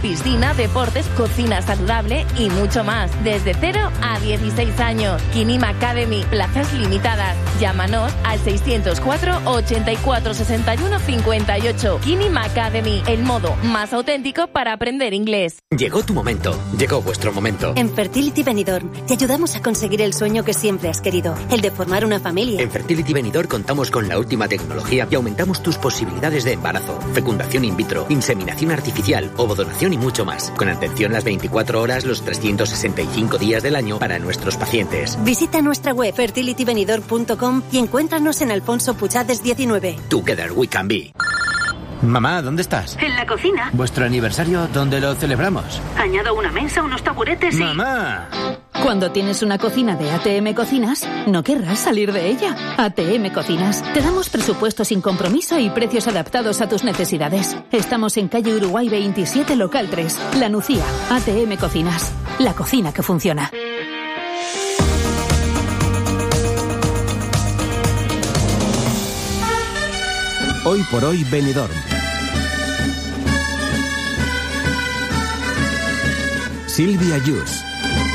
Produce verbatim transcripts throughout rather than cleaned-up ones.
piscina, deportes, cocina saludable y mucho más. Desde cero a dieciséis años. Kinima Academy, plazas limitadas. Llámanos al seiscientos cuatro, ochenta y cuatro, sesenta y uno, cincuenta y ocho. Kinima Academy, el modo más auténtico para aprender inglés. Llegó tu momento, llegó vuestro momento. En Fertility Benidorm te ayudamos a conseguir el sueño que siempre has querido, el de formar una familia. En Fertility Benidorm contamos con la última tecnología y aumentamos tus posibilidades de embarazo, fecundación in vitro, inseminación artificial, ovodonación y mucho más. Con atención las veinticuatro horas, los trescientos sesenta y cinco días del año para nuestros pacientes. Visita nuestra web fertility benidorm punto com y encuéntranos en Alfonso Puchades diecinueve. Together we can be. Mamá, ¿dónde estás? En la cocina. ¿Vuestro aniversario dónde lo celebramos? Añado una mesa, unos taburetes y... ¡Mamá! Cuando tienes una cocina de A T M Cocinas, no querrás salir de ella. A T M Cocinas. Te damos presupuesto sin compromiso y precios adaptados a tus necesidades. Estamos en calle Uruguay veintisiete, local tres. La Nucía. A T M Cocinas. La cocina que funciona. Hoy por hoy Benidorm. Silvia Yus.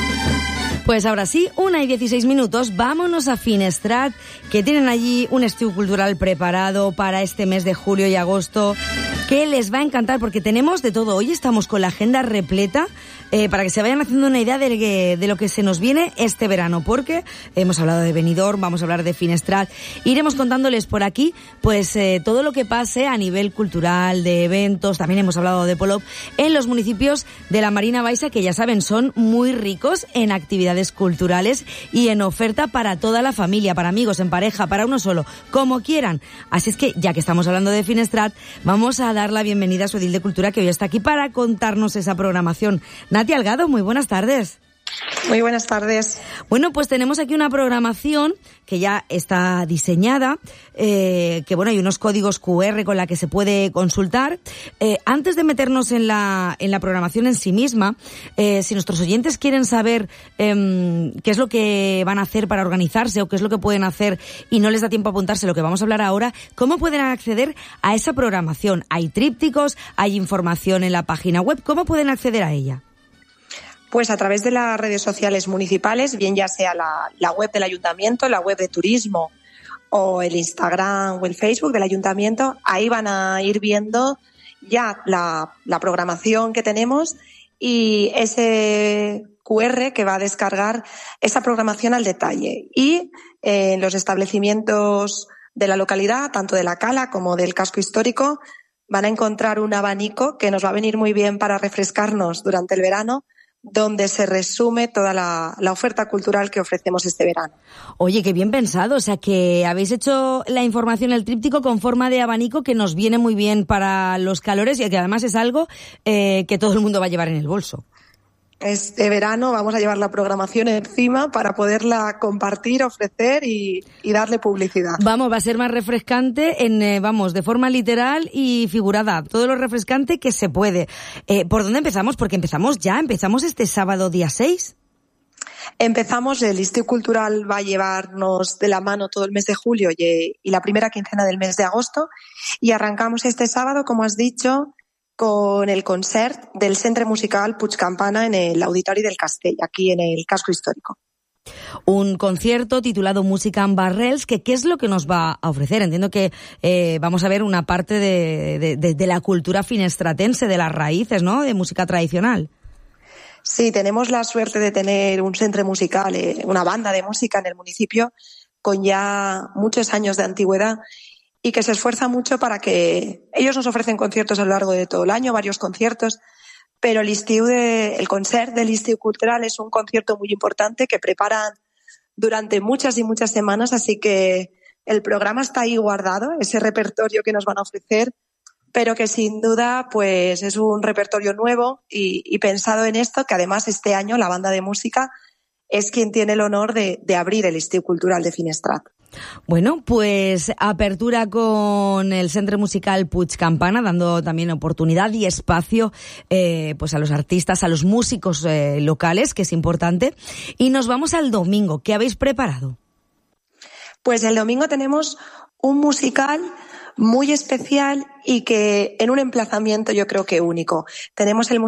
Pues ahora sí, una y dieciséis minutos, vámonos a Finestrat, que tienen allí un estiu cultural preparado para este mes de julio y agosto, que les va a encantar porque tenemos de todo. Hoy estamos con la agenda repleta eh, para que se vayan haciendo una idea de, que, de lo que se nos viene este verano, porque hemos hablado de Benidorm, vamos a hablar de Finestrat, iremos contándoles por aquí pues eh, todo lo que pase a nivel cultural, de eventos, también hemos hablado de Polop, en los municipios de la Marina Baixa, que ya saben, son muy ricos en actividades culturales y en oferta para toda la familia, para amigos, en pareja, para uno solo, como quieran. Así es que, ya que estamos hablando de Finestrat, vamos a dar la bienvenida a su edil de Cultura, que hoy está aquí para contarnos esa programación. Nati Algado, muy buenas tardes. Muy buenas tardes. Bueno, pues tenemos aquí una programación que ya está diseñada, eh, que bueno, hay unos códigos cu erre con la que se puede consultar. Eh, antes de meternos en la, en la programación en sí misma, eh, si nuestros oyentes quieren saber eh, qué es lo que van a hacer para organizarse o qué es lo que pueden hacer y no les da tiempo a apuntarse lo que vamos a hablar ahora, ¿cómo pueden acceder a esa programación? Hay trípticos, hay información en la página web, ¿cómo pueden acceder a ella? Pues a través de las redes sociales municipales, bien ya sea la, la web del ayuntamiento, la web de turismo o el Instagram o el Facebook del ayuntamiento, ahí van a ir viendo ya la, la programación que tenemos y ese cu erre que va a descargar esa programación al detalle. Y eh, en los establecimientos de la localidad, tanto de la Cala como del casco histórico, van a encontrar un abanico que nos va a venir muy bien para refrescarnos durante el verano, donde se resume toda la, la oferta cultural que ofrecemos este verano. Oye, qué bien pensado, o sea que habéis hecho la información, el tríptico con forma de abanico que nos viene muy bien para los calores y que además es algo eh, que todo el mundo va a llevar en el bolso. Este verano vamos a llevar la programación encima para poderla compartir, ofrecer y, y darle publicidad. Vamos, va a ser más refrescante, en eh, vamos, de forma literal y figurada. Todo lo refrescante que se puede. Eh, ¿Por dónde empezamos? Porque empezamos ya, empezamos este sábado día seis. Empezamos, el Estiu Cultural va a llevarnos de la mano todo el mes de julio y, y la primera quincena del mes de agosto. Y arrancamos este sábado, como has dicho, con el concert del Centre Musical Puig Campana en el Auditori del Castell, aquí en el casco histórico. Un concierto titulado Música en Barrels, que ¿qué es lo que nos va a ofrecer? Entiendo que eh, vamos a ver una parte de, de, de, de la cultura finestratense, de las raíces, ¿no?, de música tradicional. Sí, tenemos la suerte de tener un centro musical, eh, una banda de música en el municipio con ya muchos años de antigüedad y que se esfuerza mucho para que ellos nos ofrecen conciertos a lo largo de todo el año, varios conciertos, pero el estiu de, el concert del Estiu Cultural es un concierto muy importante que preparan durante muchas y muchas semanas, así que el programa está ahí guardado, ese repertorio que nos van a ofrecer, pero que sin duda pues es un repertorio nuevo y, y pensado en esto, que además este año la banda de música es quien tiene el honor de, de abrir el Estiu Cultural de Finestrat. Bueno, pues apertura con el Centre Musical Puig Campana, dando también oportunidad y espacio eh, pues a los artistas, a los músicos eh, locales, que es importante. Y nos vamos al domingo. ¿Qué habéis preparado? Pues el domingo tenemos un musical muy especial y que en un emplazamiento yo creo que único. Tenemos el